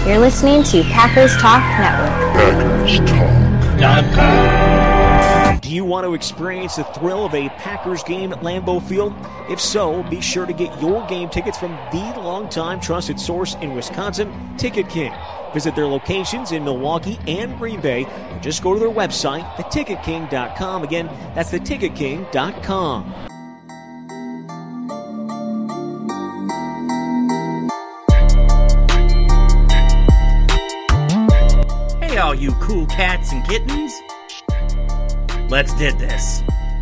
You're listening to Packers Talk Network. Do you want to experience the thrill of a Packers game at Lambeau Field? If so, be sure to get your game tickets from the longtime trusted source in Wisconsin, Ticket King. Visit their locations in Milwaukee and Green Bay, or just go to their website, theticketking.com. Again, that's theticketking.com. Hey, all you cool cats and kittens. Let's did this.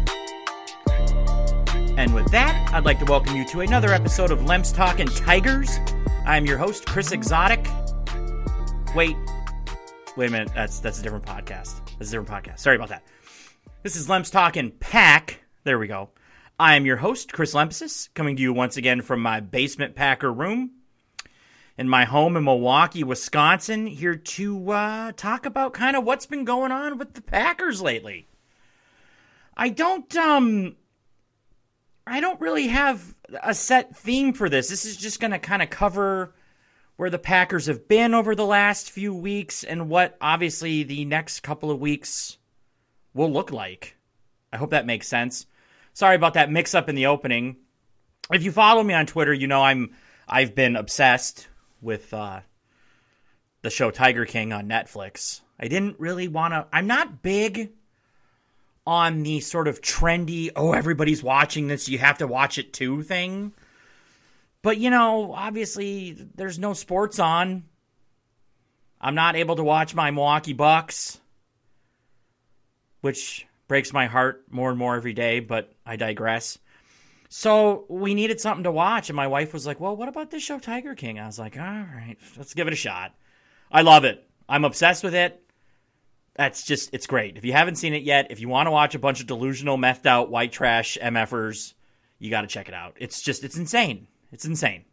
And with that, I'd like to welcome you to another episode of Lem's Talkin' Tigers. I'm your host, Chris Exotic. Wait a minute. That's a different podcast. Sorry about that. This is Lem's Talkin' Pack. There we go. I am your host, Chris Lempsis, coming to you once again from my basement Packer room in my home in Milwaukee, Wisconsin, here to talk about kind of what's been going on with the Packers lately. I don't really have a set theme for this. This is just going to kind of cover where the Packers have been over the last few weeks and what obviously the next couple of weeks will look like. I hope that makes sense. Sorry about that mix-up in the opening. If you follow me on Twitter, you know I've been obsessed with the show Tiger King on Netflix. I didn't really want to... I'm not big on the sort of trendy, everybody's watching this, you have to watch it too thing. But, obviously, there's no sports on. I'm not able to watch my Milwaukee Bucks, which breaks my heart more and more every day, but I digress. So we needed something to watch, and my wife was like, well, what about this show, Tiger King? I was like, all right, let's give it a shot. I love it. I'm obsessed with it. It's great. If you haven't seen it yet, if you want to watch a bunch of delusional, methed out, white trash MFers, you got to check it out. It's insane. It's insane.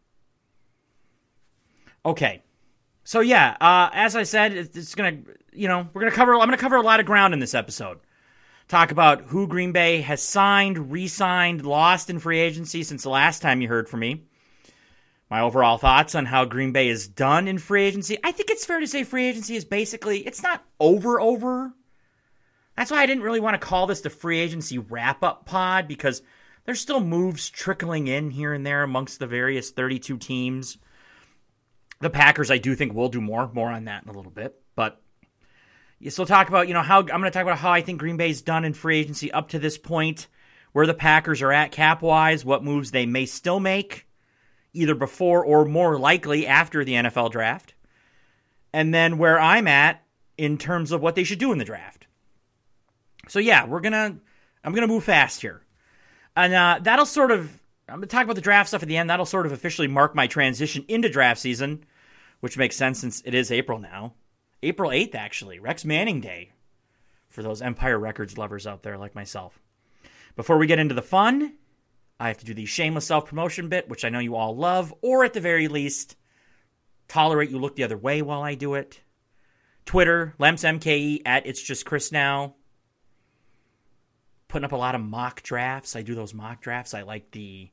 Okay. So yeah, as I said, it's going to, I'm going to cover a lot of ground in this episode. Talk about who Green Bay has signed, re-signed, lost in free agency since the last time you heard from me. My overall thoughts on how Green Bay is done in free agency. I think it's fair to say free agency is basically, it's not over. That's why I didn't really want to call this the free agency wrap-up pod, because there's still moves trickling in here and there amongst the various 32 teams. The Packers, I do think, will do more on that in a little bit, but you still talk about, how I'm going to talk about how I think Green Bay's done in free agency up to this point, where the Packers are at cap-wise, what moves they may still make, either before or more likely after the NFL draft, and then where I'm at in terms of what they should do in the draft. So yeah, I'm going to move fast here. And that'll sort of, I'm going to talk about the draft stuff at the end. That'll sort of officially mark my transition into draft season, which makes sense since it is April now. April 8th, actually, Rex Manning Day, for those Empire Records lovers out there like myself. Before we get into the fun, I have to do the shameless self-promotion bit, which I know you all love, or at the very least, tolerate you look the other way while I do it. Twitter, LemsMKE, at It's Just Chris Now. Putting up a lot of mock drafts. I do those mock drafts. I like the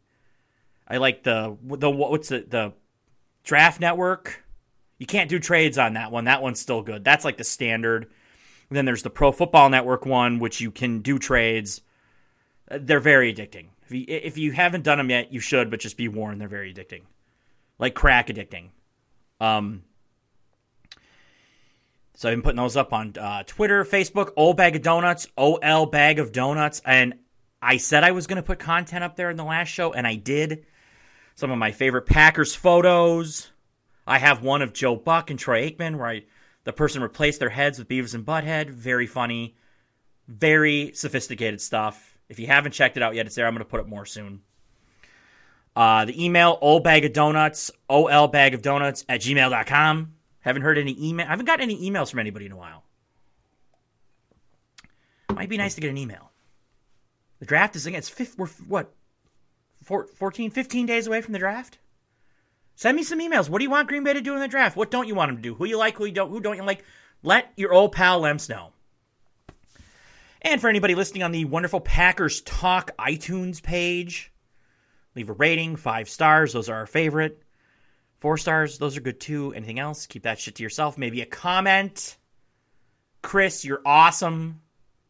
Draft Network. You can't do trades on that one. That one's still good. That's like the standard. And then there's the Pro Football Network one, which you can do trades. They're very addicting. If you haven't done them yet, you should, but just be warned, they're very addicting. Like crack addicting. So I've been putting those up on Twitter, Facebook, Old Bag of Donuts, OL Bag of Donuts. And I said I was going to put content up there in the last show, and I did. Some of my favorite Packers photos. I have one of Joe Buck and Troy Aikman where the person replaced their heads with Beavis and Butthead. Very funny. Very sophisticated stuff. If you haven't checked it out yet, it's there. I'm going to put it more soon. The email, olbagofdonuts, olbagofdonuts @gmail.com. Haven't heard any email. I haven't gotten any emails from anybody in a while. Might be nice to get an email. The draft is, again, we're 15 days away from the draft? Send me some emails. What do you want Green Bay to do in the draft? What don't you want them to do? Who you like, who don't you like? Let your old pal Lems know. And for anybody listening on the wonderful Packers Talk iTunes page, leave a rating, 5 stars. Those are our favorite. 4 stars, those are good too. Anything else? Keep that shit to yourself. Maybe a comment. Chris, you're awesome.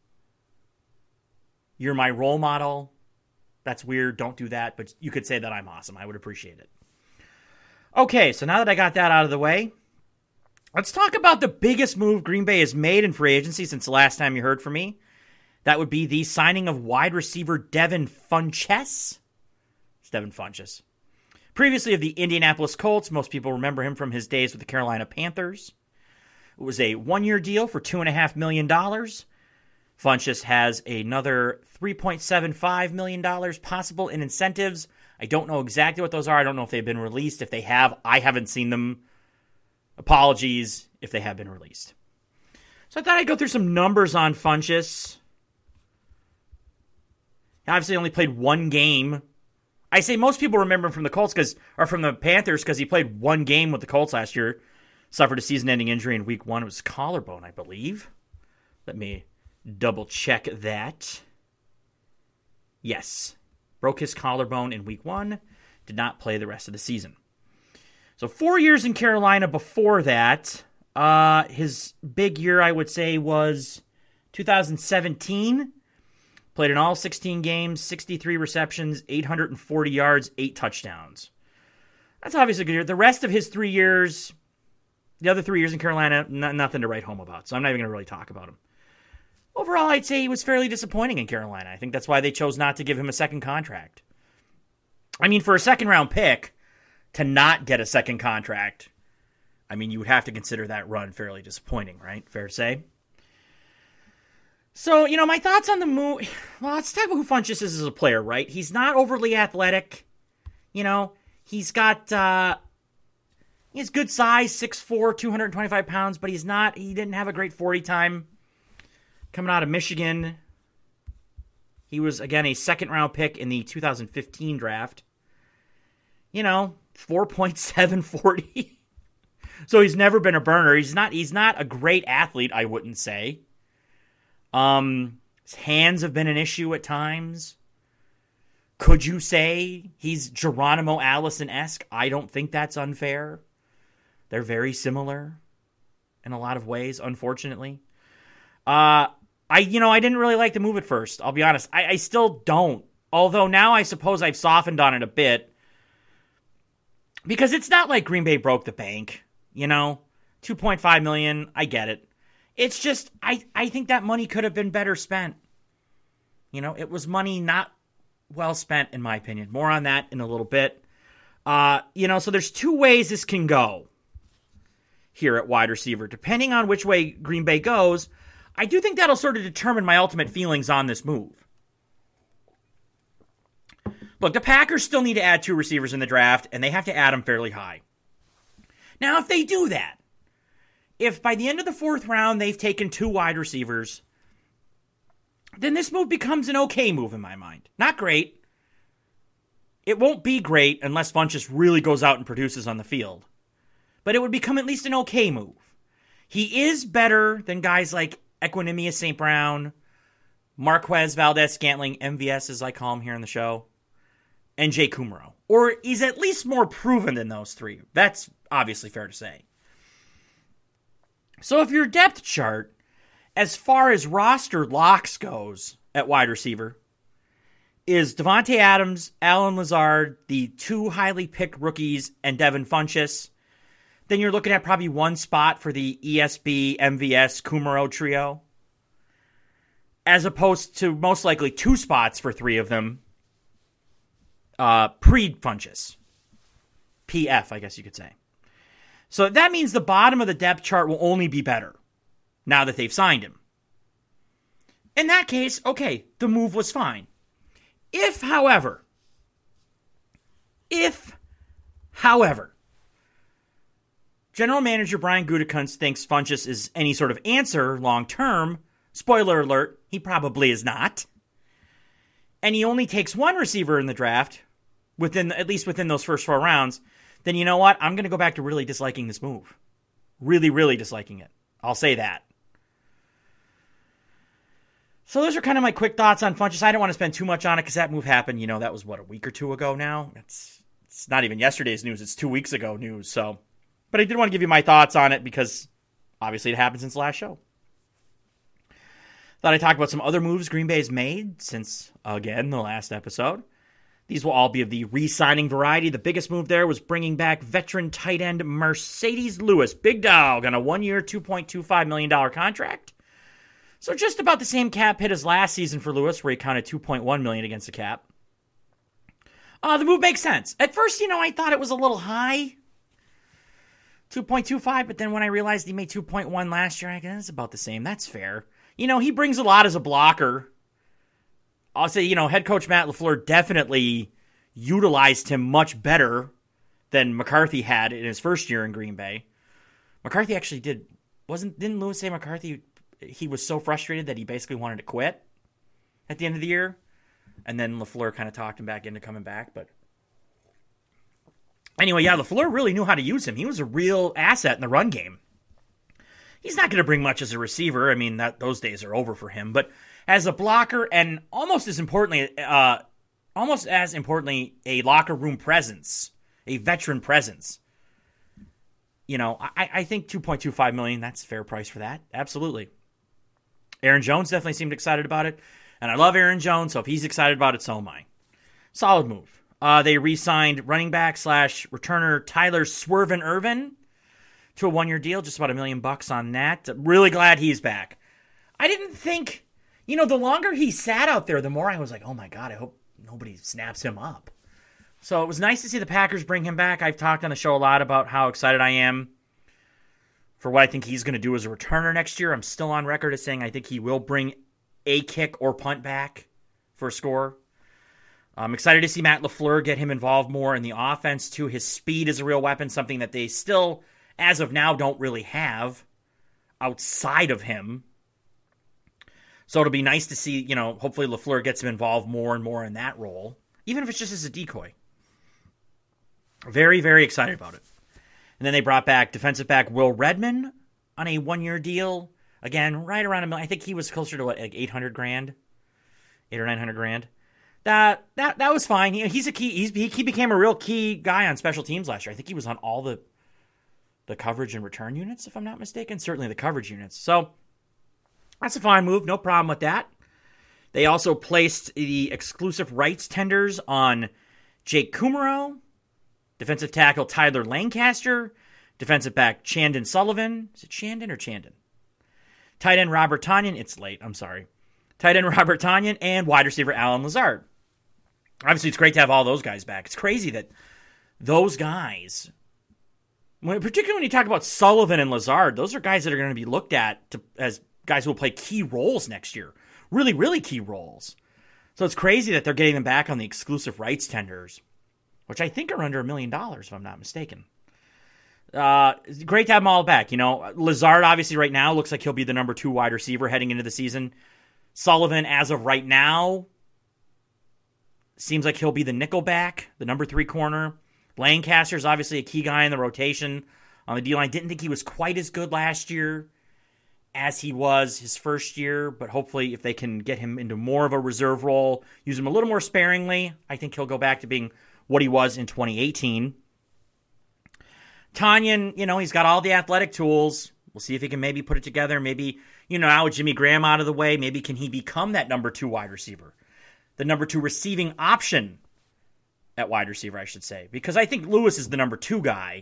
You're my role model. That's weird. Don't do that. But you could say that I'm awesome. I would appreciate it. Okay, so now that I got that out of the way, let's talk about the biggest move Green Bay has made in free agency since the last time you heard from me. That would be the signing of wide receiver Devin Funchess. It's Devin Funchess. Previously of the Indianapolis Colts, most people remember him from his days with the Carolina Panthers. It was a 1-year deal for $2.5 million. Funchess has another $3.75 million possible in incentives. I don't know exactly what those are. I don't know if they've been released. If they have, I haven't seen them. Apologies if they have been released. So I thought I'd go through some numbers on Funchess. He obviously only played 1 game. I say most people remember him from the Colts or from the Panthers because he played 1 game with the Colts last year. Suffered a season-ending injury in week 1. It was collarbone, I believe. Let me double check that. Yes. Broke his collarbone in week 1. Did not play the rest of the season. So 4 years in Carolina before that. His big year, I would say, was 2017. Played in all 16 games, 63 receptions, 840 yards, 8 touchdowns. That's obviously a good year. The rest of his 3 years, the other 3 years in Carolina, nothing to write home about. So I'm not even going to really talk about him. Overall, I'd say he was fairly disappointing in Carolina. I think that's why they chose not to give him a second contract. I mean, for a second-round pick, to not get a second contract, I mean, you would have to consider that run fairly disappointing, right? Fair to say? So, my thoughts on the move. Well, let's talk about who Funchess is as a player, right? He's not overly athletic. He's got, he has good size, 6'4", 225 pounds, but he didn't have a great 40 time coming out of Michigan. He was, again, a second-round pick in the 2015 draft. 4.740. So he's never been a burner. He's not a great athlete, I wouldn't say. His hands have been an issue at times. Could you say he's Geronimo Allison-esque? I don't think that's unfair. They're very similar in a lot of ways, unfortunately. I didn't really like the move at first. I'll be honest. I still don't. Although now I suppose I've softened on it a bit. Because it's not like Green Bay broke the bank. $2.5 million, I get it. It's just, I think that money could have been better spent. It was money not well spent, in my opinion. More on that in a little bit. So there's 2 ways this can go here at wide receiver. Depending on which way Green Bay goes, I do think that'll sort of determine my ultimate feelings on this move. Look, the Packers still need to add 2 receivers in the draft, and they have to add them fairly high. Now, if they do that, if by the end of the 4th round they've taken 2 wide receivers, then this move becomes an okay move in my mind. Not great. It won't be great unless Funchess really goes out and produces on the field. But it would become at least an okay move. He is better than guys like Equanimeous St. Brown, Marquez Valdez-Scantling, MVS as I call him here on the show, and Jay Kumerow. Or he's at least more proven than those 3. That's obviously fair to say. So if your depth chart, as far as roster locks goes at wide receiver, is Davante Adams, Allen Lazard, the 2 highly picked rookies, and Devin Funchess, then you're looking at probably 1 spot for the ESB, MVS, Kumerow trio, as opposed to most likely 2 spots for 3 of them pre-Funchess. PF, I guess you could say. So that means the bottom of the depth chart will only be better now that they've signed him. In that case, okay, the move was fine. If, however, General Manager Brian Gutekunst thinks Funchess is any sort of answer long-term, spoiler alert, he probably is not, and he only takes 1 receiver in the draft, at least within those first 4 rounds, then you know what? I'm going to go back to really disliking this move. Really, really disliking it. I'll say that. So those are kind of my quick thoughts on Funchess. I don't want to spend too much on it because that move happened, that was, a week or 2 ago now? It's It's not even yesterday's news. It's 2 weeks ago news. So, but I did want to give you my thoughts on it because obviously it happened since the last show. Thought I'd talk about some other moves Green Bay's made since, again, the last episode. These will all be of the re-signing variety. The biggest move there was bringing back veteran tight end Mercedes Lewis, big dog, on a 1-year, $2.25 million contract. So just about the same cap hit as last season for Lewis, where he counted $2.1 million against the cap. The move makes sense. At first, I thought it was a little high, 2.25, but then when I realized he made 2.1 last year, I guess it's about the same. That's fair. He brings a lot as a blocker. I'll say, head coach Matt LaFleur definitely utilized him much better than McCarthy had in his first year in Green Bay. McCarthy actually didn't Lewis say McCarthy, he was so frustrated that he basically wanted to quit at the end of the year? And then LaFleur kind of talked him back into coming back. But anyway, yeah, LaFleur really knew how to use him. He was a real asset in the run game. He's not going to bring much as a receiver. I mean, those days are over for him. But as a blocker and almost as importantly, a locker room presence, a veteran presence. I think $2.25 million, that's a fair price for that. Absolutely. Aaron Jones definitely seemed excited about it. And I love Aaron Jones, so if he's excited about it, so am I. Solid move. They re-signed running back / returner Tyler Swervin Irvin to a 1-year deal, just about $1 million on that. Really glad he's back. I didn't think, the longer he sat out there, the more I was like, oh my God, I hope nobody snaps him up. So it was nice to see the Packers bring him back. I've talked on the show a lot about how excited I am for what I think he's going to do as a returner next year. I'm still on record as saying I think he will bring a kick or punt back for a score. I'm excited to see Matt LaFleur get him involved more in the offense, too. His speed is a real weapon, something that they still, as of now, don't really have outside of him. So it'll be nice to see, hopefully LaFleur gets him involved more and more in that role, even if it's just as a decoy. Very, very excited about it. And then they brought back defensive back Will Redmond on a 1-year deal. Again, right around $1 million. I think he was closer to like $800,000, $800,000 or $900,000. That was fine. He's a key. He became a real key guy on special teams last year. I think he was on all the coverage and return units, if I'm not mistaken. Certainly the coverage units. So that's a fine move. No problem with that. They also placed the exclusive rights tenders on Jake Kumaro, defensive tackle Tyler Lancaster, defensive back Chandon Sullivan. Is it Chandon or Chandon? Tight end Robert Tonyan. It's late. I'm sorry. Tight end Robert Tonyan and wide receiver Allen Lazard. Obviously, it's great to have all those guys back. It's crazy that those guys, particularly when you talk about Sullivan and Lazard, those are guys that are going to be looked at as guys who will play key roles next year. Really, really key roles. So it's crazy that they're getting them back on the exclusive rights tenders, which I think are under $1 million, if I'm not mistaken. Great to have them all back. Lazard, obviously, right now, looks like he'll be the number 2 wide receiver heading into the season. Sullivan, as of right now, seems like he'll be the nickel back, the number 3 corner. Lancaster's obviously a key guy in the rotation on the D-line. Didn't think he was quite as good last year as he was his first year, but hopefully if they can get him into more of a reserve role, use him a little more sparingly, I think he'll go back to being what he was in 2018. Tonyan, he's got all the athletic tools. We'll see if he can maybe put it together. Maybe, now with Jimmy Graham out of the way, maybe can he become that number 2 wide receiver? The number 2 receiving option at wide receiver, I should say. Because I think Lewis is the number 2 guy.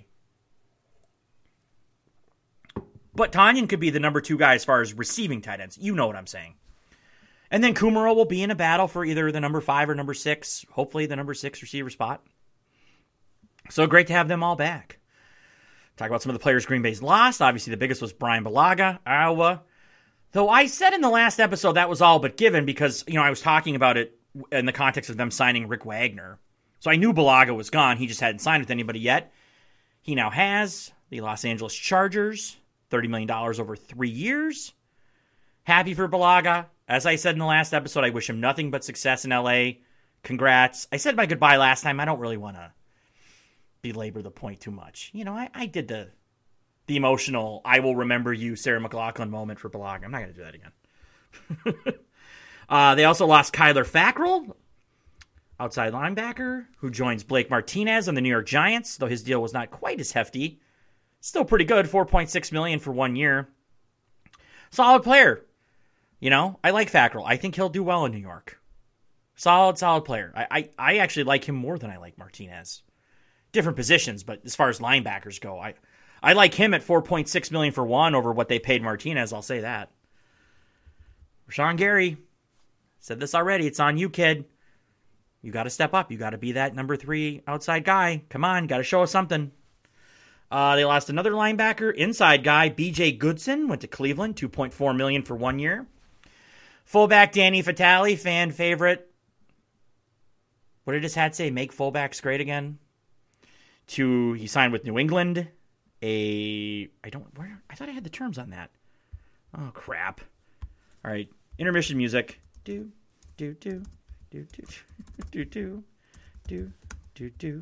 But Tonyan could be the number 2 guy as far as receiving tight ends. You know what I'm saying. And then Kumaro will be in a battle for either the number 5 or number 6. Hopefully the number 6 receiver spot. So great to have them all back. Talk about some of the players Green Bay's lost. Obviously, the biggest was Brian Bulaga, Iowa. Though I said in the last episode that was all but given because, I was talking about it in the context of them signing Rick Wagner. So I knew Bulaga was gone. He just hadn't signed with anybody yet. He now has the Los Angeles Chargers, $30 million over 3 years. Happy for Bulaga. As I said in the last episode, I wish him nothing but success in L.A. Congrats. I said my goodbye last time. I don't really want to belabor the point too much. I did the emotional, I will remember you, Sarah McLachlan moment for Bulaga. I'm not going to do that again. They also lost Kyler Fackrell, outside linebacker, who joins Blake Martinez on the New York Giants, though his deal was not quite as hefty. Still pretty good, $4.6 million for 1 year. Solid player. You know, I like Fackrell. I think he'll do well in New York. Solid player. I actually like him more than I like Martinez. Different positions, but as far as linebackers go, I like him at $4.6 million for 1 over what they paid Martinez. I'll say that. Rashawn Gary said this already. It's on you, kid. You got to step up. You got to be that number 3 outside guy. Come on, got to show us something. They lost another linebacker, inside guy, B.J. Goodson, went to Cleveland, $2.4 million for 1 year. Fullback Danny Vitale, fan favorite. What did his hat say? Make fullbacks great again. He signed with New England. I thought I had the terms on that. Oh crap! All right, intermission music. Do do do do do do do do do do.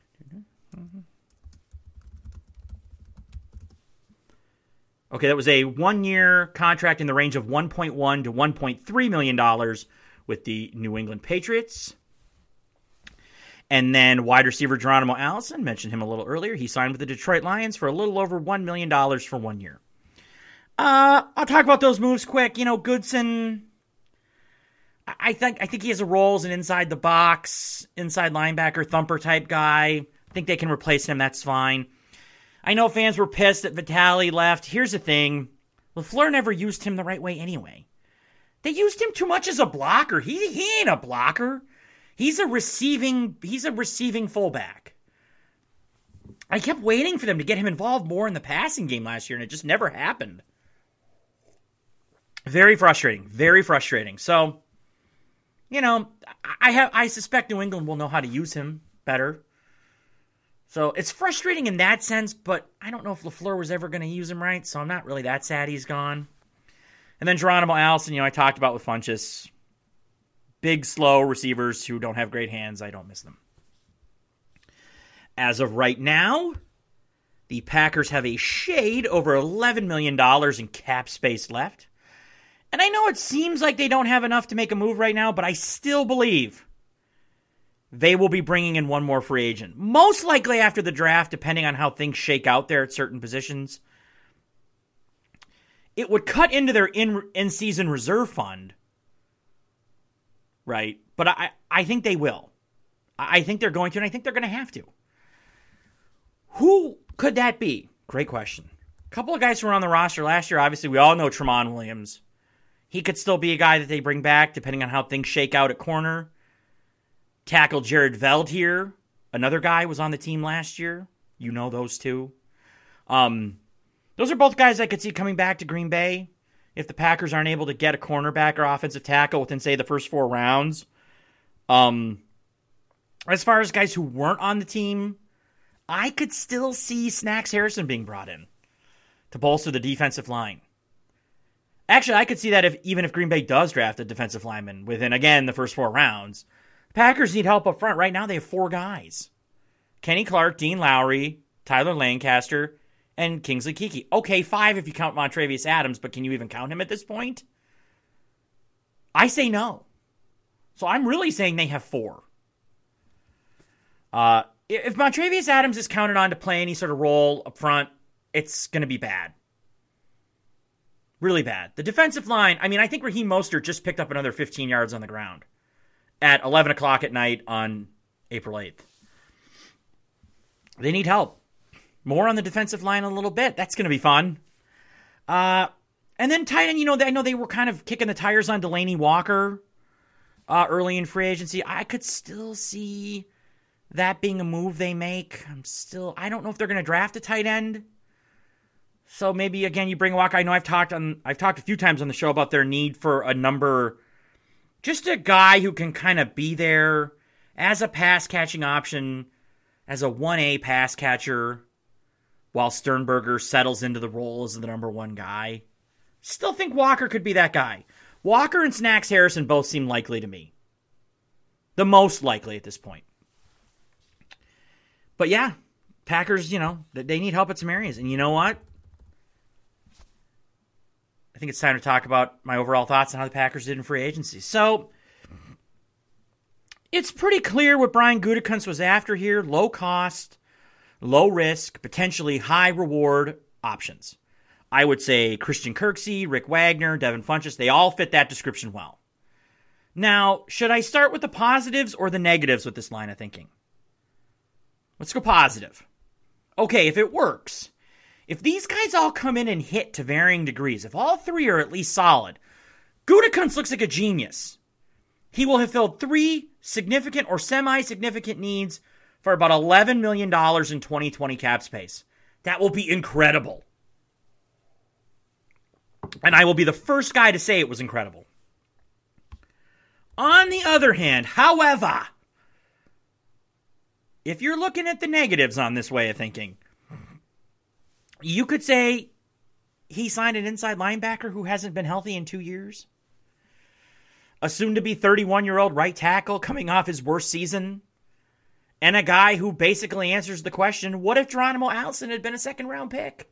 Okay, that was a 1 year contract in the range of $1.1 to $1.3 million with the New England Patriots. And then wide receiver Geronimo Allison, mentioned him a little earlier. He signed with the Detroit Lions for a little over $1 million for 1 year. I'll talk about those moves quick. You know, Goodson, I think he has a role as an inside the box, inside linebacker, thumper type guy. I think they can replace him. That's fine. I know fans were pissed that Vitale left. Here's the thing. LaFleur never used him the right way anyway. They used him too much as a blocker. He ain't a blocker. He's a receiving fullback. I kept waiting for them to get him involved more in the passing game last year, and it just never happened. Very frustrating. Very frustrating. So, you know, I suspect New England will know how to use him better. So it's frustrating in that sense, but I don't know if LaFleur was ever going to use him right, so I'm not really that sad he's gone. And then Geronimo Allison, you know, I talked about with Funchess. Big, slow receivers who don't have great hands. I don't miss them. As of right now, the Packers have a shade over $11 million in cap space left. And I know it seems like they don't have enough to make a move right now, but I still believe they will be bringing in one more free agent. Most likely after the draft, depending on how things shake out there at certain positions. It would cut into their in-season reserve fund. Right? But I think they will. I think they're going to, and I think they're going to have to. Who could that be? Great question. A couple of guys who were on the roster last year, obviously we all know Tramon Williams. He could still be a guy that they bring back depending on how things shake out at corner. Tackle Jared Veldheer, another guy was on the team last year. You know those two. Those are both guys I could see coming back to Green Bay if the Packers aren't able to get a cornerback or offensive tackle within, say, the first 4 rounds. As far as guys who weren't on the team, I could still see Snacks Harrison being brought in to bolster the defensive line. Actually, I could see that even if Green Bay does draft a defensive lineman within, again, the first 4 rounds. The Packers need help up front. Right now, they have 4 guys. Kenny Clark, Dean Lowry, Tyler Lancaster, and Kingsley Keke. Okay, 5 if you count Montravius Adams, but can you even count him at this point? I say no. So I'm really saying they have 4. If Montravius Adams is counted on to play any sort of role up front, it's going to be bad. Really bad. The defensive line, I mean, I think Raheem Mostert just picked up another 15 yards on the ground at 11 o'clock at night on April 8th. They need help. More on the defensive line in a little bit. That's going to be fun. And then tight end, I know they were kind of kicking the tires on Delanie Walker early in free agency. I could still see that being a move they make. I don't know if they're going to draft a tight end. So maybe, again, you bring Walker. I know I've talked a few times on the show about their need for a number, just a guy who can kind of be there as a pass-catching option, as a 1A pass catcher, while Sternberger settles into the role as the number 1 guy. Still think Walker could be that guy. Walker and Snacks Harrison both seem likely to me. The most likely at this point. But yeah, Packers, they need help at some areas. And you know what? I think it's time to talk about my overall thoughts on how the Packers did in free agency. So, It's pretty clear what Brian Gutekunst was after here. Low cost, low risk, potentially high reward options. I would say Christian Kirksey, Rick Wagner, Devin Funchess, they all fit that description well. Now, should I start with the positives or the negatives with this line of thinking? Let's go positive. Okay, if it works, if these guys all come in and hit to varying degrees, if all three are at least solid, Gutekunst looks like a genius. He will have filled 3 significant or semi-significant needs for about $11 million in 2020 cap space. That will be incredible. And I will be the first guy to say it was incredible. On the other hand, however, if you're looking at the negatives on this way of thinking, you could say he signed an inside linebacker who hasn't been healthy in 2 years. A soon-to-be 31-year-old right tackle coming off his worst season. And a guy who basically answers the question, what if Geronimo Allison had been a second-round pick?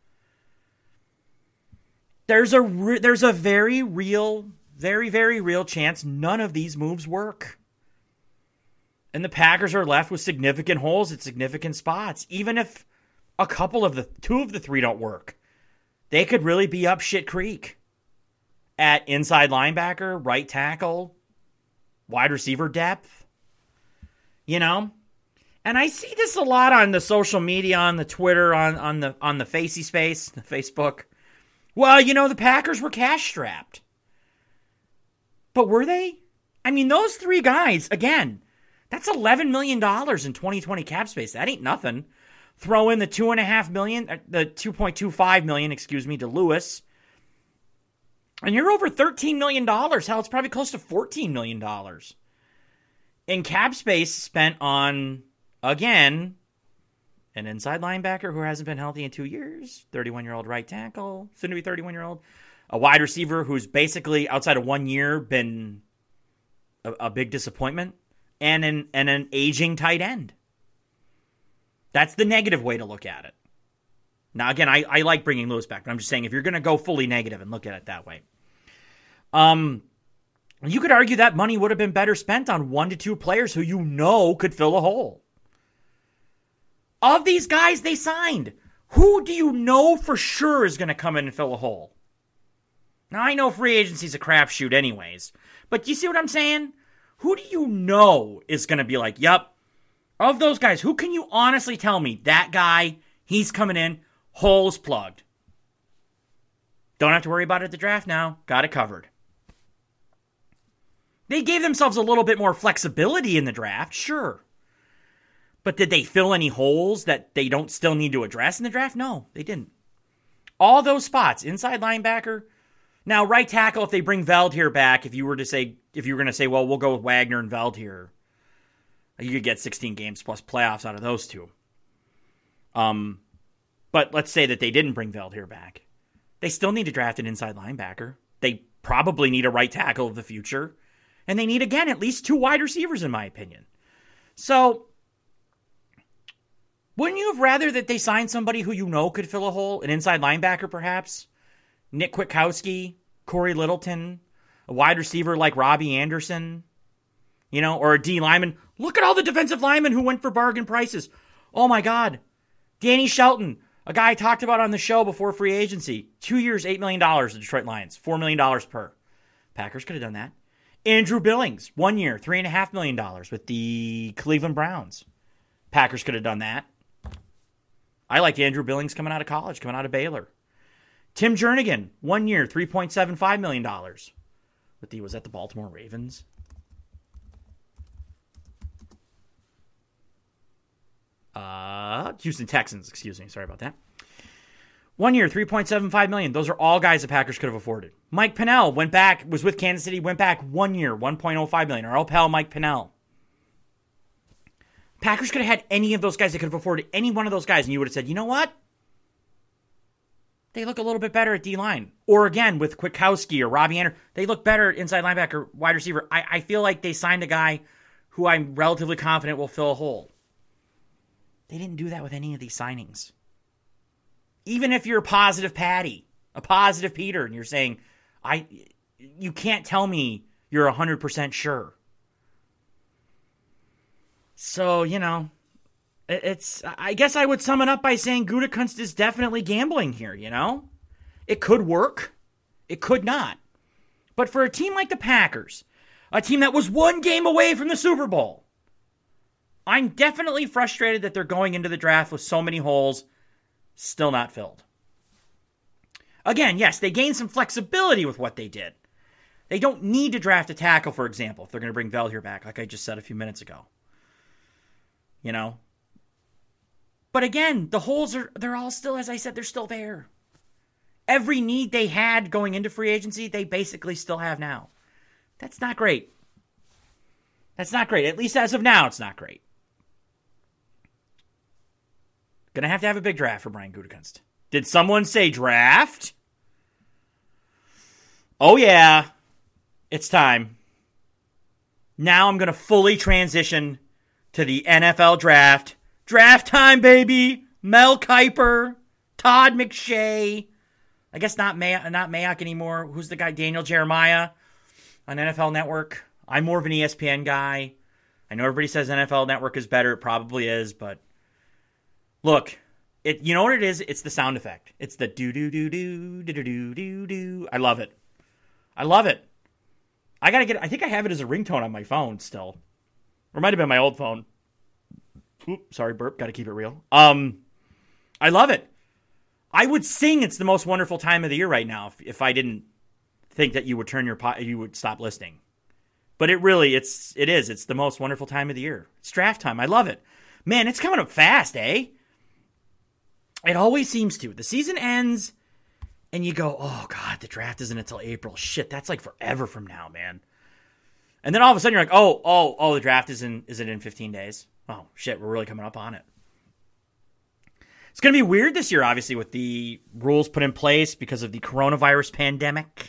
There's a very real, very, very real chance none of these moves work. And the Packers are left with significant holes at significant spots. Even if two of the three don't work, they could really be up shit creek at inside linebacker, right tackle, wide receiver depth. You know? And I see this a lot on the social media, on the Twitter, on the Facey space, the Facebook. Well, the Packers were cash strapped. But were they? I mean, those three guys, again, that's $11 million in 2020 cap space. That ain't nothing. Throw in the $2.25 million, to Lewis. And you're over $13 million. Hell, it's probably close to $14 million in cap space spent on, again, an inside linebacker who hasn't been healthy in 2 years, 31-year-old right tackle, soon to be 31-year-old, a wide receiver who's basically, outside of 1 year, been a big disappointment, and an aging tight end. That's the negative way to look at it. Now, again, I like bringing Lewis back, but I'm just saying if you're going to go fully negative and look at it that way, you could argue that money would have been better spent on 1 to 2 players who could fill a hole. Of these guys they signed, who do you know for sure is going to come in and fill a hole? Now, I know free agency's a crapshoot anyways, but do you see what I'm saying? Who do you know is going to be like, yep, of those guys, who can you honestly tell me that guy, he's coming in, holes plugged? Don't have to worry about it at the draft now. Got it covered. They gave themselves a little bit more flexibility in the draft, sure. But did they fill any holes that they don't still need to address in the draft? No, they didn't. All those spots, inside linebacker. Now, right tackle, if they bring Veldheer back, if you were going to say, well, we'll go with Wagner and Veldheer, you could get 16 games plus playoffs out of those two. But let's say that they didn't bring Veldheer back. They still need to draft an inside linebacker. They probably need a right tackle of the future. And they need, again, at least 2 wide receivers, in my opinion. So, wouldn't you have rather that they signed somebody who could fill a hole? An inside linebacker, perhaps? Nick Kwiatkowski, Corey Littleton, a wide receiver like Robbie Anderson, or a D lineman. Look at all the defensive linemen who went for bargain prices. Oh my God. Danny Shelton, a guy I talked about on the show before free agency. 2 years, $8 million, the Detroit Lions, $4 million per. Packers could have done that. Andrew Billings, 1 year, $3.5 million with the Cleveland Browns. Packers could have done that. I like Andrew Billings coming out of college, coming out of Baylor. Tim Jernigan, 1 year, $3.75 million. Was that the Baltimore Ravens? Houston Texans, excuse me. Sorry about that. 1 year, $3.75 million. Those are all guys the Packers could have afforded. Mike Pennell was with Kansas City, went back 1 year, $1.05 million. Our old pal Mike Pennell. Packers could have had any of those guys. They could have afforded any one of those guys, and you would have said, you know what? They look a little bit better at D-line. Or again, with Kwiatkowski or Robbie Anderson, they look better at inside linebacker, wide receiver. I feel like they signed a guy who I'm relatively confident will fill a hole. They didn't do that with any of these signings. Even if you're a positive Patty, a positive Peter, and you're saying, you can't tell me you're 100% sure. So, I guess I would sum it up by saying Gutekunst is definitely gambling here, It could work. It could not. But for a team like the Packers, a team that was one game away from the Super Bowl, I'm definitely frustrated that they're going into the draft with so many holes still not filled. Again, yes, they gained some flexibility with what they did. They don't need to draft a tackle, for example, if they're going to bring Velhier back, like I just said a few minutes ago. But again, the holes they're all still, as I said, they're still there. Every need they had going into free agency, they basically still have now. That's not great. That's not great. At least as of now, it's not great. Gonna have to have a big draft for Brian Gutekunst. Did someone say draft? Oh yeah, it's time. Now I'm gonna fully transition to the NFL draft. Draft time, baby. Mel Kiper, Todd McShay. I guess not Mayock anymore. Who's the guy? Daniel Jeremiah on NFL Network. I'm more of an ESPN guy. I know everybody says NFL Network is better. It probably is, but look, you know what it is? It's the sound effect. It's the do-do-do-do, do-do-do-do-do. I love it. I love it. I think I have it as a ringtone on my phone still. Or it might have been my old phone. Oops, sorry, burp. Got to keep it real. I love it. I would sing "It's the Most Wonderful Time of the Year" right now if I didn't think that you would you would stop listening. But it is. It's the most wonderful time of the year. It's draft time. I love it. Man, it's coming up fast, eh? It always seems to. The season ends, and you go, oh, God, the draft isn't until April. Shit, that's like forever from now, man. And then all of a sudden you're like, oh, the draft is it in 15 days? Oh, shit, we're really coming up on it. It's going to be weird this year, obviously, with the rules put in place because of the coronavirus pandemic.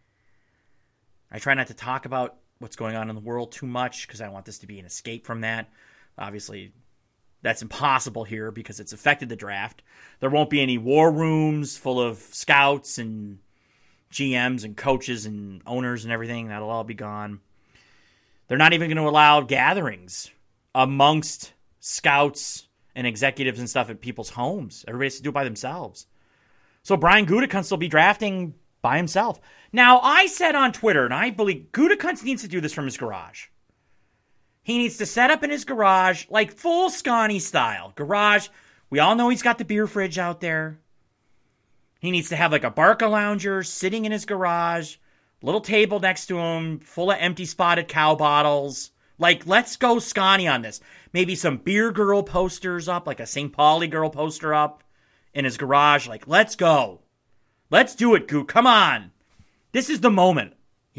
I try not to talk about what's going on in the world too much because I want this to be an escape from that. Obviously, that's impossible here because it's affected the draft. There won't be any war rooms full of scouts and GMs and coaches and owners and everything. That'll all be gone. They're not even going to allow gatherings amongst scouts and executives and stuff at people's homes. Everybody has to do it by themselves. So Brian Gutekunst will be drafting by himself. Now, I said on Twitter, and I believe Gutekunst needs to do this from his garage. He needs to set up in his garage, like full Scotty style. Garage, we all know he's got the beer fridge out there. He needs to have like a Barca lounger sitting in his garage, little table next to him, full of empty spotted cow bottles. Like, let's go Scotty on this. Maybe some beer girl posters up, like a St. Pauli girl poster up in his garage. Like, let's go. Let's do it, Goot. Come on. This is the moment,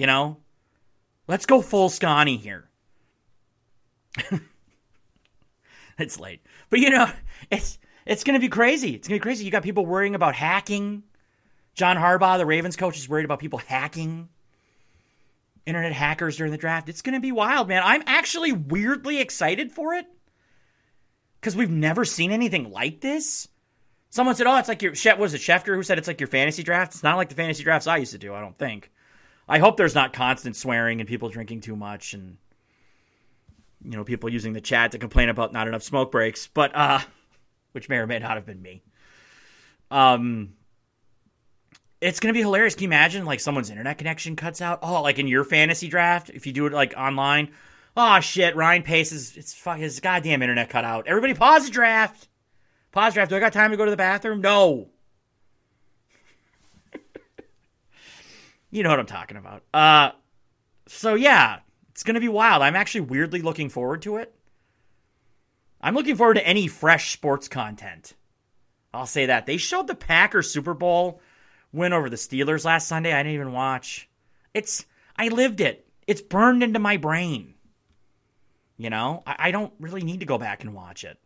Let's go full Scotty here. It's late. But, it's going to be crazy. It's going to be crazy. You got people worrying about hacking. John Harbaugh, the Ravens coach, is worried about people hacking. Internet hackers during the draft. It's going to be wild, man. I'm actually weirdly excited for it. Because we've never seen anything like this. Someone said, it's like was it Schefter who said it's like your fantasy draft? It's not like the fantasy drafts I used to do, I don't think. I hope there's not constant swearing and people drinking too much and, people using the chat to complain about not enough smoke breaks, but, which may or may not have been me. It's going to be hilarious. Can you imagine, like, someone's internet connection cuts out? Oh, like in your fantasy draft, if you do it, like, online. Oh, shit, Ryan Pace his goddamn internet cut out. Everybody pause the draft. Pause draft. Do I got time to go to the bathroom? No. You know what I'm talking about. So, yeah, it's going to be wild. I'm actually weirdly looking forward to it. I'm looking forward to any fresh sports content. I'll say that. They showed the Packers Super Bowl win over the Steelers last Sunday. I didn't even watch. I lived it. It's burned into my brain. I don't really need to go back and watch it.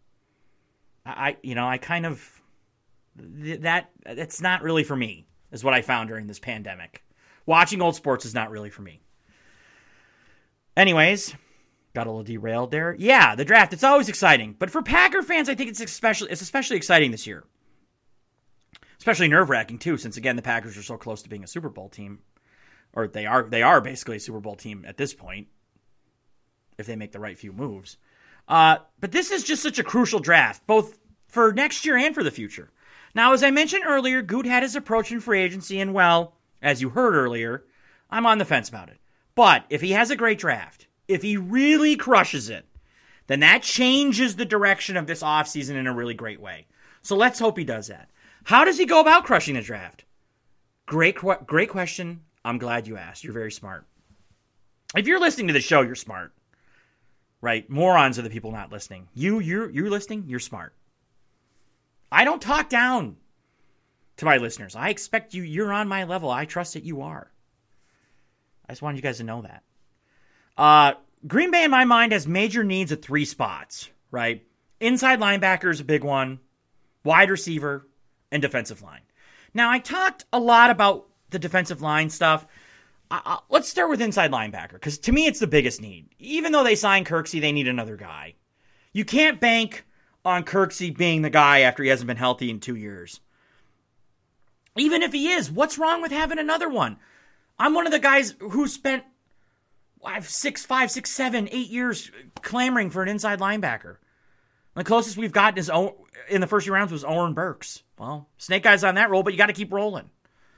It's not really for me, is what I found during this pandemic. Watching old sports is not really for me. Anyways, got a little derailed there. Yeah, the draft, it's always exciting. But for Packer fans, I think it's especially exciting this year. Especially nerve-wracking, too, since, again, the Packers are so close to being a Super Bowl team. Or they are basically a Super Bowl team at this point, if they make the right few moves. But this is just such a crucial draft, both for next year and for the future. Now, as I mentioned earlier, Goot had his approach in free agency, and well, as you heard earlier, I'm on the fence about it. But if he has a great draft, if he really crushes it, then that changes the direction of this offseason in a really great way. So let's hope he does that. How does he go about crushing the draft? Great question. I'm glad you asked. You're very smart. If you're listening to the show, you're smart. Right? Morons are the people not listening. You're listening, you're smart. I don't talk down to my listeners. I expect you're on my level. I trust that you are. I just wanted you guys to know that. Green Bay, in my mind, has major needs at 3 spots, right? Inside linebacker is a big one, wide receiver, and defensive line. Now, I talked a lot about the defensive line stuff. Let's start with inside linebacker, because to me, it's the biggest need. Even though they signed Kirksey, they need another guy. You can't bank on Kirksey being the guy after he hasn't been healthy in 2 years. Even if he is, what's wrong with having another one? I'm one of the guys who spent 5, 6, 7, 8 years clamoring for an inside linebacker. The closest we've gotten in the first few rounds was Oren Burks. Well, Snake Eyes on that roll, but you got to keep rolling.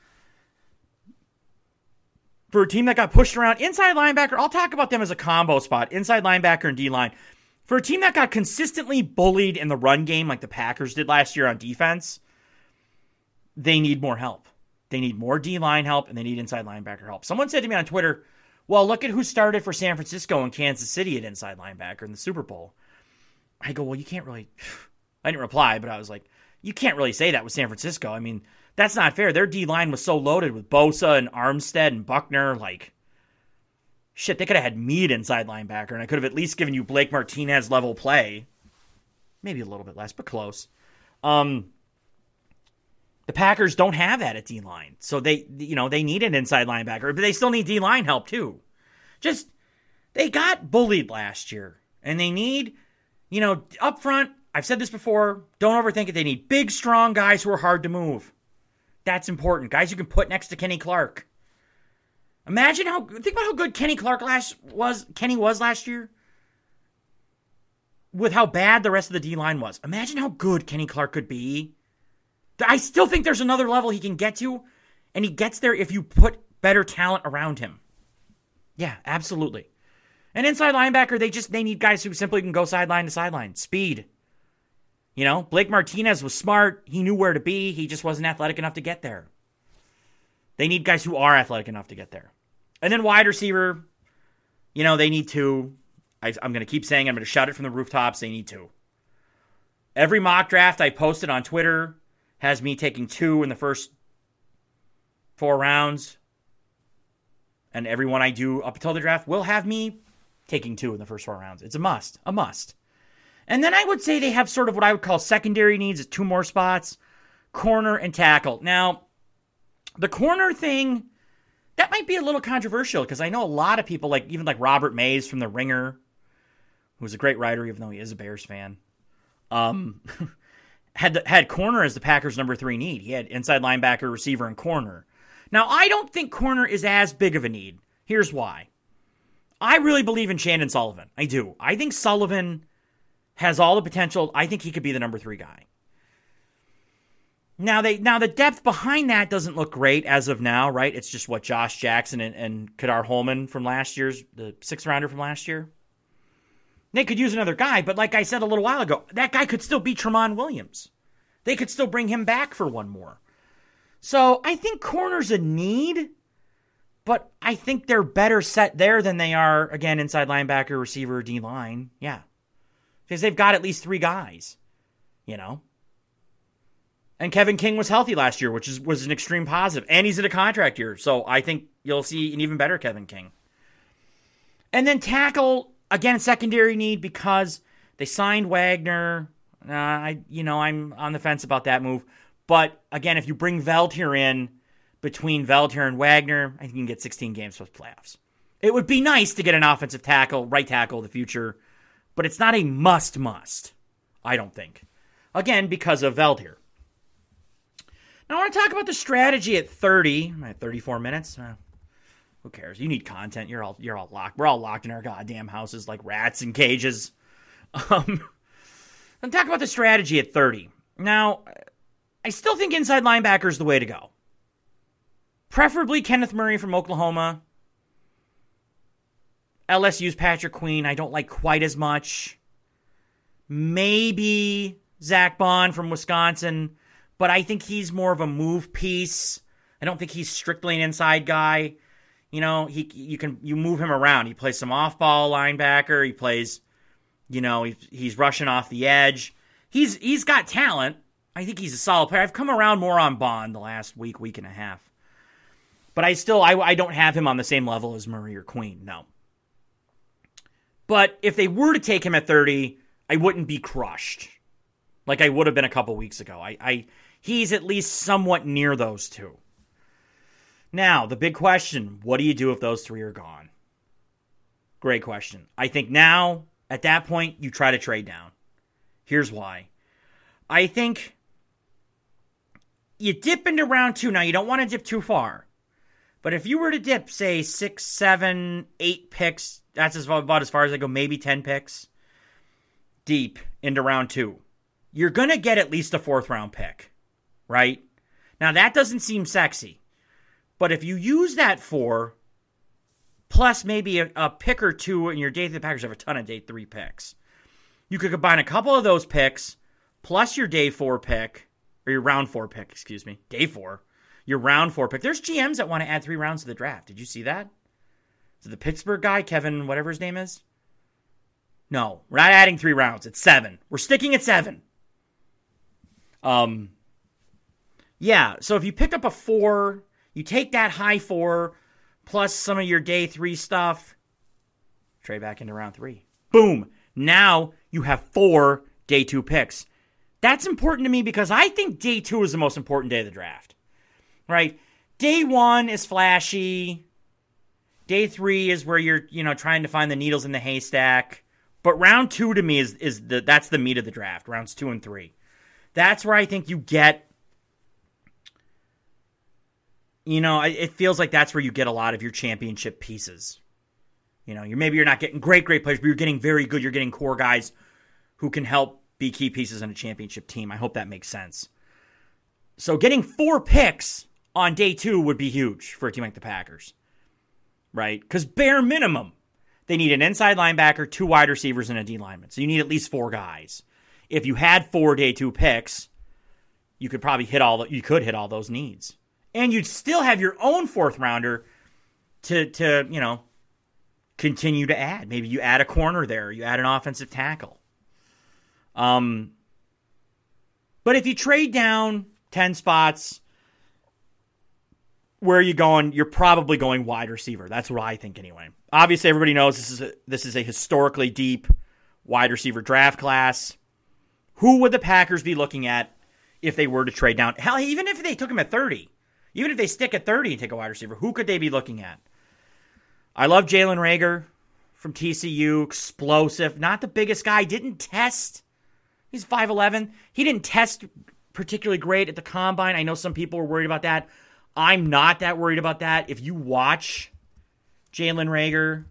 For a team that got pushed around, inside linebacker, I'll talk about them as a combo spot, inside linebacker and D-line. For a team that got consistently bullied in the run game like the Packers did last year on defense, they need more help. They need more D-line help, and they need inside linebacker help. Someone said to me on Twitter, well, look at who started for San Francisco and Kansas City at inside linebacker in the Super Bowl. I go, well, you can't really... I didn't reply, but I was like, you can't really say that with San Francisco. I mean, that's not fair. Their D-line was so loaded with Bosa and Armstead and Buckner, like... Shit, they could have had Meade inside linebacker, and I could have at least given you Blake Martinez level play. Maybe a little bit less, but close. The Packers don't have that at D-line, so they need an inside linebacker, but they still need D-line help too. They got bullied last year, and they need, up front, I've said this before, don't overthink it. They need big, strong guys who are hard to move. That's important. Guys you can put next to Kenny Clark. Think about how good Kenny was last year. With how bad the rest of the D-line was. Imagine how good Kenny Clark could be. I still think there's another level he can get to, and he gets there if you put better talent around him. Yeah, absolutely. And inside linebacker, they need guys who simply can go sideline to sideline. Speed. Blake Martinez was smart. He knew where to be. He just wasn't athletic enough to get there. They need guys who are athletic enough to get there. And then wide receiver, they need 2. I'm going to keep saying, I'm going to shout it from the rooftops, they need 2. Every mock draft I posted on Twitter has me taking 2 in the first 4 rounds. And every one I do up until the draft will have me taking 2 in the first 4 rounds. It's a must. And then I would say they have sort of what I would call secondary needs at 2 more spots, corner and tackle. Now, the corner thing, that might be a little controversial because I know a lot of people, even Robert Mays from The Ringer, who's a great writer even though he is a Bears fan, had corner as the Packers' number 3 need. He had inside linebacker, receiver, and corner. Now, I don't think corner is as big of a need. Here's why. I really believe in Chandon Sullivan. I do. I think Sullivan has all the potential. I think he could be the number 3 guy. Now the depth behind that doesn't look great as of now, right? It's just Josh Jackson and Kadar Holman from last year's, the 6th rounder from last year. They could use another guy, but like I said a little while ago, that guy could still be Tramon Williams. They could still bring him back for one more. So I think corner's a need, but I think they're better set there than they are, again, inside linebacker, receiver, D-line. Yeah. Because they've got at least 3 guys, And Kevin King was healthy last year, which was an extreme positive. And he's in a contract year. So I think you'll see an even better Kevin King. And then tackle, again, secondary need because they signed Wagner. I'm on the fence about that move. But again, if you bring Veltier in between Veltier and Wagner, I think you can get 16 games plus playoffs. It would be nice to get an offensive tackle, right tackle of the future. But it's not a must, I don't think. Again, because of Veltier. Now, I want to talk about the strategy at 30. I'm at 34 minutes. Who cares? You need content. You're all locked. We're all locked in our goddamn houses like rats in cages. Let's talk about the strategy at 30. Now, I still think inside linebacker is the way to go. Preferably Kenneth Murray from Oklahoma. LSU's Patrick Queen, I don't like quite as much. Maybe Zach Bond from Wisconsin, but I think he's more of a move piece. I don't think he's strictly an inside guy. You know, you move him around. He plays some off-ball linebacker. He plays, he's rushing off the edge. He's got talent. I think he's a solid player. I've come around more on Bond the last week and a half. But I don't have him on the same level as Murray or Queen, no. But if they were to take him at 30, I wouldn't be crushed like I would have been a couple weeks ago. He's at least somewhat near those two. Now, the big question, what do you do if those three are gone? Great question. I think now, at that point, you try to trade down. Here's why. I think you dip into round 2. Now, you don't want to dip too far. But if you were to dip, say, 6, 7, 8 picks, that's about as far as I go, maybe 10 picks deep into round 2, you're going to get at least a 4th round pick, right? Now, that doesn't seem sexy. But if you use that 4, plus maybe a pick or 2, and your day 3 Packers have a ton of day 3 picks, you could combine a couple of those picks, plus your day 4 pick, or your round 4 pick, day 4, your round 4 pick. There's GMs that want to add 3 rounds to the draft. Did you see that? Is it the Pittsburgh guy, Kevin, whatever his name is? No, we're not adding 3 rounds. It's 7. We're sticking at 7. Yeah, so if you pick up a 4, you take that high 4, plus some of your day 3 stuff, trade back into round 3. Boom. Now you have 4 day 2 picks. That's important to me because I think day 2 is the most important day of the draft. Right? Day 1 is flashy. Day 3 is where you're, trying to find the needles in the haystack. But round 2 to me that's the meat of the draft. Rounds 2 and 3. That's where I think you get, it feels like that's where you get a lot of your championship pieces. Maybe you're not getting great players, but you're getting very good. You're getting core guys who can help be key pieces on a championship team. I hope that makes sense. So getting 4 picks on day 2 would be huge for a team like the Packers. Right? Because bare minimum, they need an inside linebacker, 2 wide receivers, and a D lineman. So you need at least 4 guys. If you had 4 day 2 picks, you could probably hit all those needs. And you'd still have your own 4th rounder to continue to add. Maybe you add a corner there, you add an offensive tackle. But if you trade down 10 spots, where are you going? You're probably going wide receiver. That's what I think anyway. Obviously, everybody knows this is a historically deep wide receiver draft class. Who would the Packers be looking at if they were to trade down? Hell, even if they took him at 30, even if they stick at 30 and take a wide receiver, who could they be looking at? I love Jalen Reagor from TCU, explosive, not the biggest guy, didn't test. He's 5'11". He didn't test particularly great at the combine. I know some people were worried about that. I'm not that worried about that. If you watch Jalen Reagor,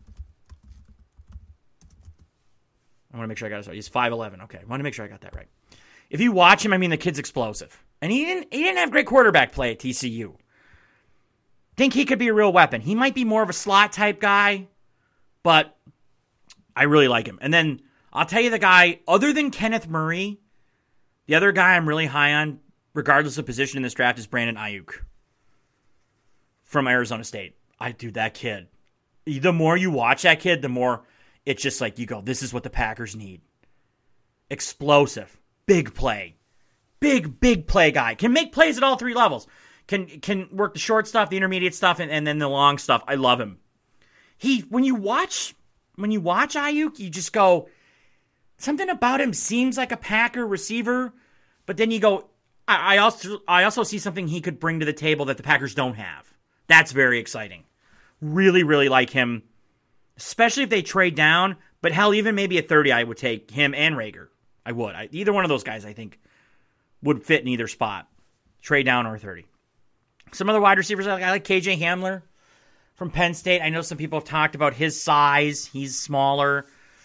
I want to make sure I got it right. He's 5'11". Okay, I want to make sure I got that right. If you watch him, the kid's explosive. And he didn't have great quarterback play at TCU. Think he could be a real weapon. He might be more of a slot type guy, but I really like him. And then I'll tell you the guy, other than Kenneth Murray, the other guy I'm really high on, regardless of position in this draft, is Brandon Ayuk from Arizona State. Dude, that kid. The more you watch that kid, the more it's just like you go, this is what the Packers need. Explosive. Big play. Big play guy. Can make plays at all 3 levels. Can work the short stuff, the intermediate stuff, and then the long stuff. I love him. When you watch Ayuk, you just go, something about him seems like a Packer receiver, but then you go, I also see something he could bring to the table that the Packers don't have. That's very exciting. Really, really like him, especially if they trade down. But hell, even maybe at 30, I would take him and Reagor. I would. Either one of those guys, I think, would fit in either spot. Trade down or 30. Some other wide receivers, I like KJ Hamler from Penn State. I know some people have talked about his size. He's smaller.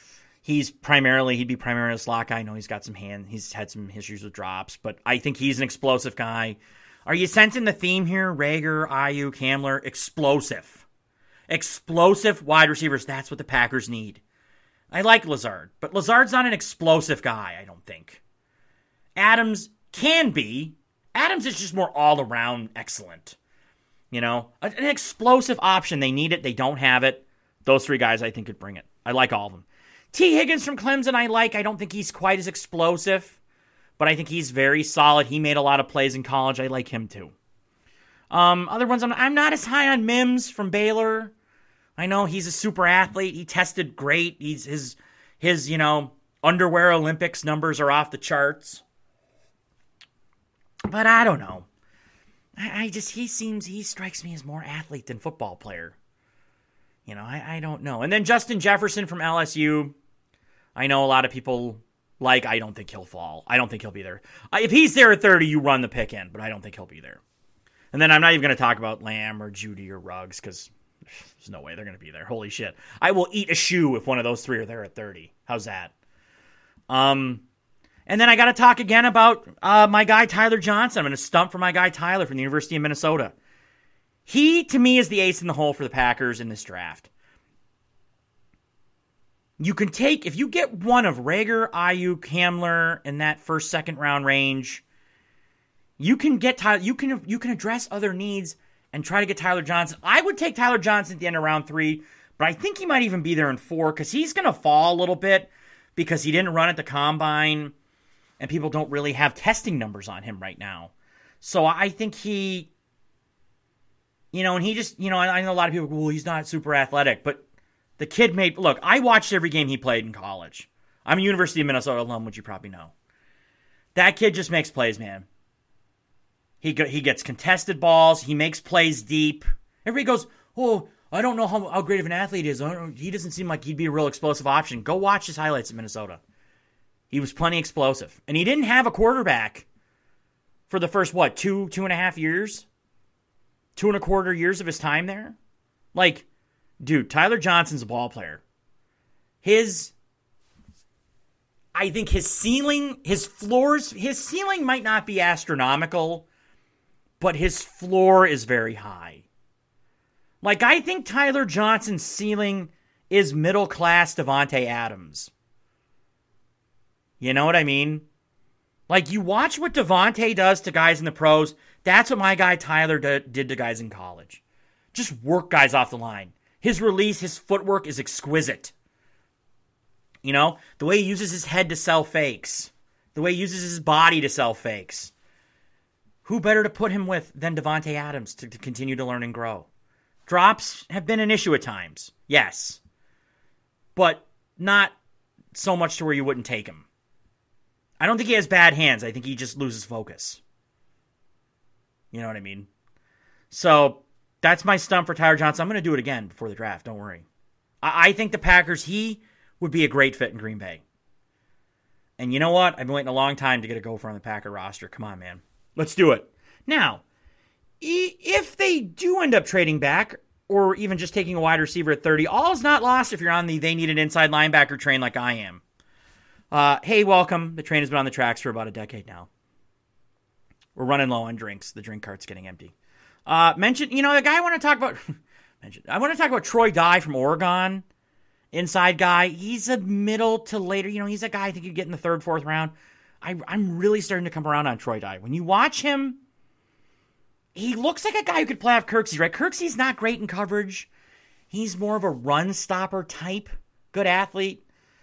he'd be primarily a slot guy. I know he's had some issues with drops, but I think he's an explosive guy. Are you sensing the theme here? Reagor, Aiyuk, Hamler, explosive. Explosive wide receivers. That's what the Packers need. I like Lazard, but Lazard's not an explosive guy, I don't think. Adams can be. Adams is just more all-around excellent. You know, an explosive option. They need it. They don't have it. Those three guys, I think, could bring it. I like all of them. T. Higgins from Clemson, I like. I don't think he's quite as explosive, but I think he's very solid. He made a lot of plays in college. I like him, too. Other ones, I'm not as high on Mims from Baylor. I know he's a super athlete. He tested great. His underwear Olympics numbers are off the charts. But I don't know. He strikes me as more athlete than football player. You know, I don't know. And then Justin Jefferson from LSU. I know a lot of people I don't think he'll fall. I don't think he'll be there. If he's there at 30, you run the pick in, but I don't think he'll be there. And then I'm not even going to talk about Lamb or Judy or Ruggs because there's no way they're going to be there. Holy shit. I will eat a shoe if one of those three are there at 30. How's that? And then I got to talk again about my guy Tyler Johnson. I'm going to stump for my guy Tyler from the University of Minnesota. He, to me, is the ace in the hole for the Packers in this draft. You can take, if you get one of Reagor, Aiyuk, Hamler in that first, second round range, you can get Tyler. You can address other needs and try to get Tyler Johnson. I would take Tyler Johnson at the end of round 3, but I think he might even be there in 4 because he's going to fall a little bit because he didn't run at the combine and people don't really have testing numbers on him right now. So I think he, and he just, I know a lot of people go, well, he's not super athletic, but the kid look, I watched every game he played in college. I'm a University of Minnesota alum, which you probably know. That kid just makes plays, man. He gets contested balls. He makes plays deep. Everybody goes, oh, I don't know how great of an athlete he is. He doesn't seem like he'd be a real explosive option. Go watch his highlights at Minnesota. He was plenty explosive. And he didn't have a quarterback for the first, 2.5 years? 2.25 years of his time there? Dude, Tyler Johnson's a ball player. I think his ceiling might not be astronomical, but his floor is very high. I think Tyler Johnson's ceiling is middle-class Davante Adams. You know what I mean? You watch what Davante does to guys in the pros. That's what my guy Tyler did to guys in college. Just work guys off the line. His release, his footwork is exquisite. The way he uses his head to sell fakes. The way he uses his body to sell fakes. Who better to put him with than Davante Adams to continue to learn and grow? Drops have been an issue at times, yes. But not so much to where you wouldn't take him. I don't think he has bad hands. I think he just loses focus. You know what I mean? So, that's my stump for Tyler Johnson. I'm going to do it again before the draft. Don't worry. I think the Packers, he would be a great fit in Green Bay. And you know what? I've been waiting a long time to get a gopher on the Packer roster. Come on, man. Let's do it. Now, if they do end up trading back or even just taking a wide receiver at 30, all is not lost if you're on the they need an inside linebacker train like I am. Hey, welcome. The train has been on the tracks for about a decade now. We're running low on drinks. The drink cart's getting empty. The guy I want to talk about. I want to talk about Troy Dye from Oregon. Inside guy. He's a middle to later. He's a guy I think you get in the 3rd, 4th round. I'm really starting to come around on Troy Dye. When you watch him, he looks like a guy who could play off Kirksey, right? Kirksey's not great in coverage. He's more of a run stopper type. Good athlete.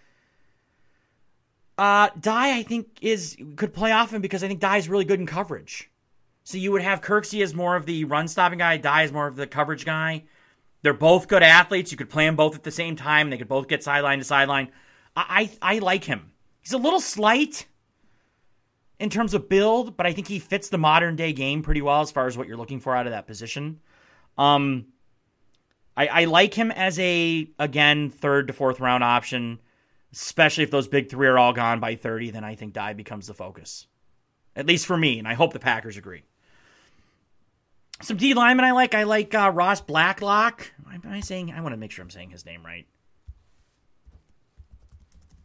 Dye, I think, could play off him because I think Dye is really good in coverage. So you would have Kirksey as more of the run-stopping guy, Dye as more of the coverage guy. They're both good athletes. You could play them both at the same time. They could both get sideline to sideline. I like him. He's a little slight in terms of build, but I think he fits the modern-day game pretty well as far as what you're looking for out of that position. I like him as again, 3rd to 4th round option, especially if those big 3 are all gone by 30, then I think Dye becomes the focus. At least for me, and I hope the Packers agree. Some D linemen I like. I like Ross Blacklock. Am I saying? I want to make sure I'm saying his name right.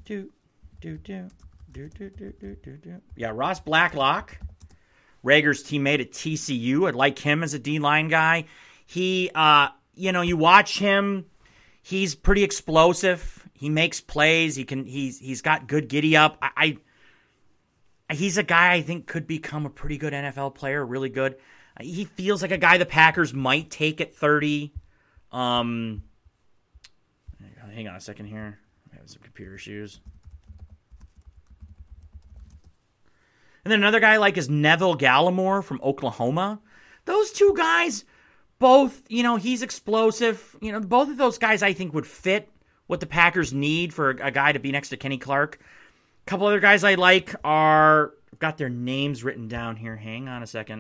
Yeah, Ross Blacklock, Rager's teammate at TCU. I'd like him as a D-line guy. He, you watch him. He's pretty explosive. He makes plays. He's got good giddy up. He's a guy I think could become a pretty good NFL player, really good. He feels like a guy the Packers might take at 30. Hang on a second here. I have some computer issues. And then another guy I like is Neville Gallimore from Oklahoma. Those two guys, both, he's explosive. Both of those guys I think would fit what the Packers need for a guy to be next to Kenny Clark. A couple other guys I like I've got their names written down here. Hang on a second.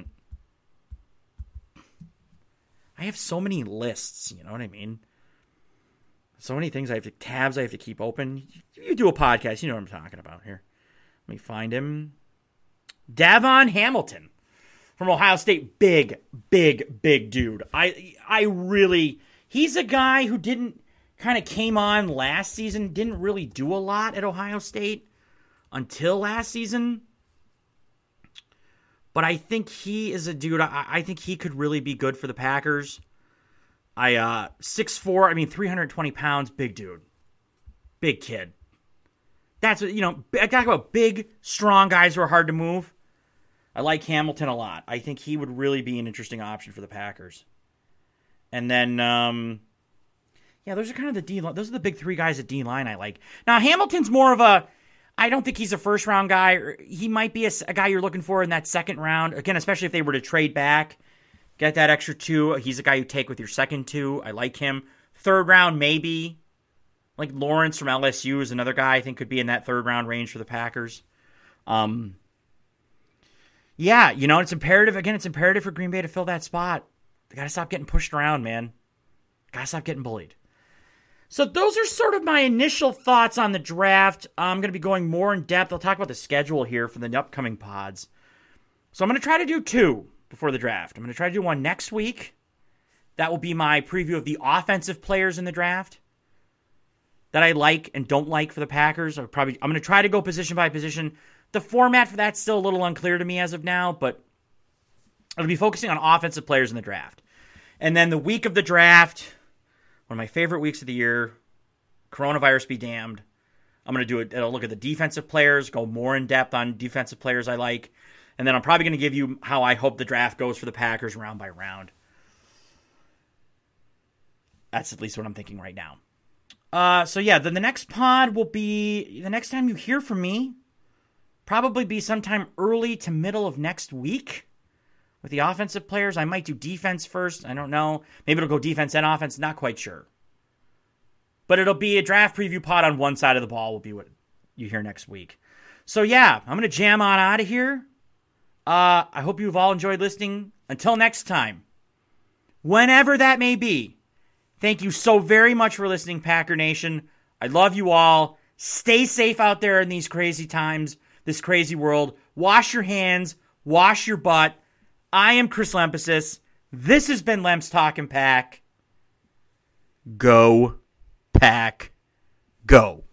I have so many lists, you know what I mean? So many things tabs I have to keep open. You do a podcast, you know what I'm talking about here. Let me find him. Davon Hamilton from Ohio State. Big dude. He's a guy who came on last season, didn't really do a lot at Ohio State until last season. But I think he is a dude. I think he could really be good for the Packers. 6'4", 320 pounds, big dude. Big kid. That's what, I talk about big, strong guys who are hard to move. I like Hamilton a lot. I think he would really be an interesting option for the Packers. And then, those are kind of the D-line. Those are the big three guys at D-line I like. Now, Hamilton's more of I don't think he's a first-round guy. He might be a guy you're looking for in that second round. Again, especially if they were to trade back, get that extra 2. He's a guy you take with your second 2. I like him. Third round, maybe. Like Lawrence from LSU is another guy I think could be in that third-round range for the Packers. It's imperative. Again, it's imperative for Green Bay to fill that spot. They got to stop getting pushed around, man. Got to stop getting bullied. So those are sort of my initial thoughts on the draft. I'm going to be going more in depth. I'll talk about the schedule here for the upcoming pods. So I'm going to try to do 2 before the draft. I'm going to try to do one next week. That will be my preview of the offensive players in the draft that I like and don't like for the Packers. I'm going to try to go position by position. The format for that's still a little unclear to me as of now, but I'll be focusing on offensive players in the draft. And then the week of the draft, one of my favorite weeks of the year, coronavirus be damned. I'm going to do a look at the defensive players, go more in depth on defensive players I like. And then I'm probably going to give you how I hope the draft goes for the Packers round by round. That's at least what I'm thinking right now. Then the next pod will be, the next time you hear from me, probably be sometime early to middle of next week with the offensive players. I might do defense first. I don't know. Maybe it'll go defense and offense. Not quite sure. But it'll be a draft preview pod on one side of the ball will be what you hear next week. So I'm going to jam on out of here. I hope you've all enjoyed listening. Until next time, whenever that may be, thank you so very much for listening, Packer Nation. I love you all. Stay safe out there in these crazy times, this crazy world. Wash your hands. Wash your butt. I am Chris Lempesis. This has been Lemps Talkin' Pack. Go, Pack, go.